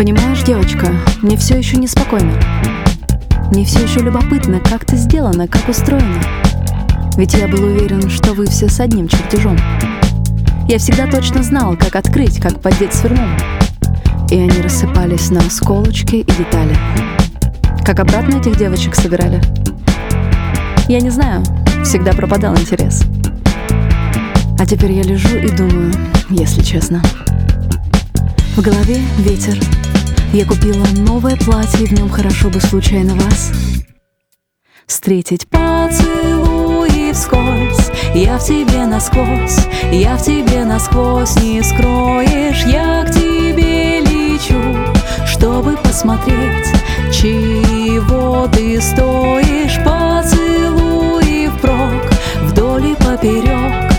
Понимаешь, девочка, мне все еще неспокойно. Мне все еще любопытно, как ты сделана, как устроена. Ведь я был уверен, что вы все с одним чертежом. Я всегда точно знал, как открыть, как поддеть сверлом. И они рассыпались на осколочки и детали. Как обратно этих девочек собирали? Я не знаю, всегда пропадал интерес. А теперь я лежу и думаю, если честно. В голове ветер. Я купила новое платье, в нем хорошо бы случайно вас встретить. Поцелуи вскользь, я в тебе насквозь, я в тебе насквозь, не скроешь. Я к тебе лечу, чтобы посмотреть, чего ты стоишь. Поцелуи впрок, вдоль и поперек,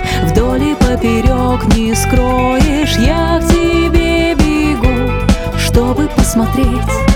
не скроешь. Я к тебе бегу, чтобы посмотреть.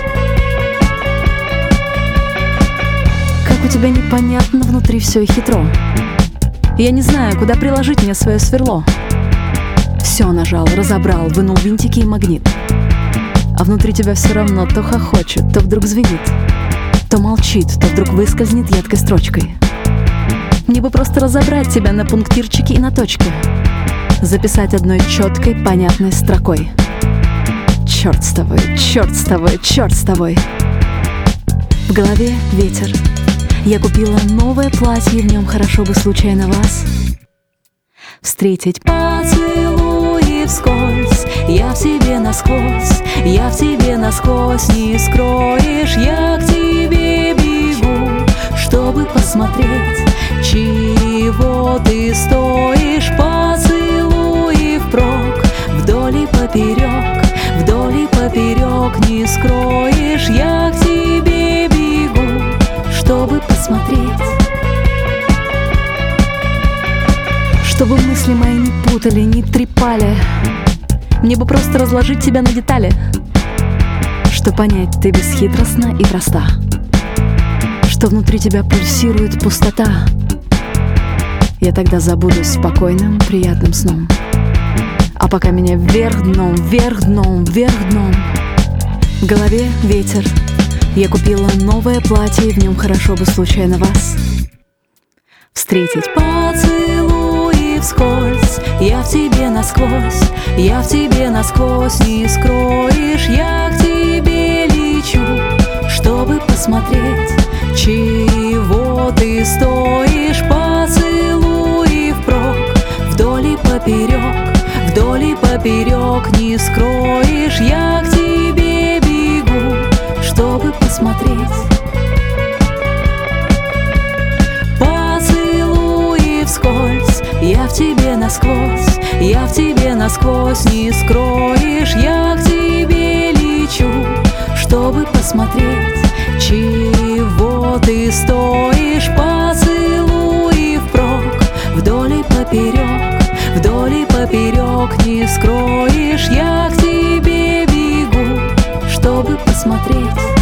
Как у тебя непонятно внутри все и хитро. Я не знаю, куда приложить мне свое сверло. Все нажал, разобрал, вынул винтики и магнит. А внутри тебя все равно то хохочет, то вдруг звенит, то молчит, то вдруг выскользнет едкой строчкой. Мне бы просто разобрать тебя на пунктирчики и на точки, записать одной четкой, понятной строкой. Черт с тобой, черт с тобой, черт с тобой. В голове ветер. Я купила новое платье, в нем хорошо бы случайно вас встретить. Поцелуи вскользь, я в тебе насквозь, я в тебе насквозь, не скроешь. Я к тебе бегу, чтобы посмотреть, чего ты стоишь. Поцелуи впрок, вдоль и поперек, не скроешь. Я к тебе бегу, чтобы посмотреть, чтобы мысли мои не путали, не трепали. Мне бы просто разложить тебя на детали, что понять, ты бесхитростна и проста, что внутри тебя пульсирует пустота. Я тогда забудусь спокойным, приятным сном. А пока меня вверх дном, вверх дном, вверх дном. В голове ветер. Я купила новое платье, в нем хорошо бы случайно вас встретить. Поцелуи вскользь, я в тебе насквозь, я в тебе насквозь, не скроешь. Я к тебе лечу, чтобы посмотреть, чего ты стоишь. Поцелуи впрок, вдоль и поперек, не скроешь. Я к тебе бегу, чтобы посмотреть. Поцелуи вскользь, я в тебе насквозь, я в тебе насквозь, не скроешь. Я к тебе лечу, чтобы посмотреть, чего ты стоишь. Поцелуи впрок, вдоль и поперек, не скроешь. Я к тебе бегу, чтобы посмотреть.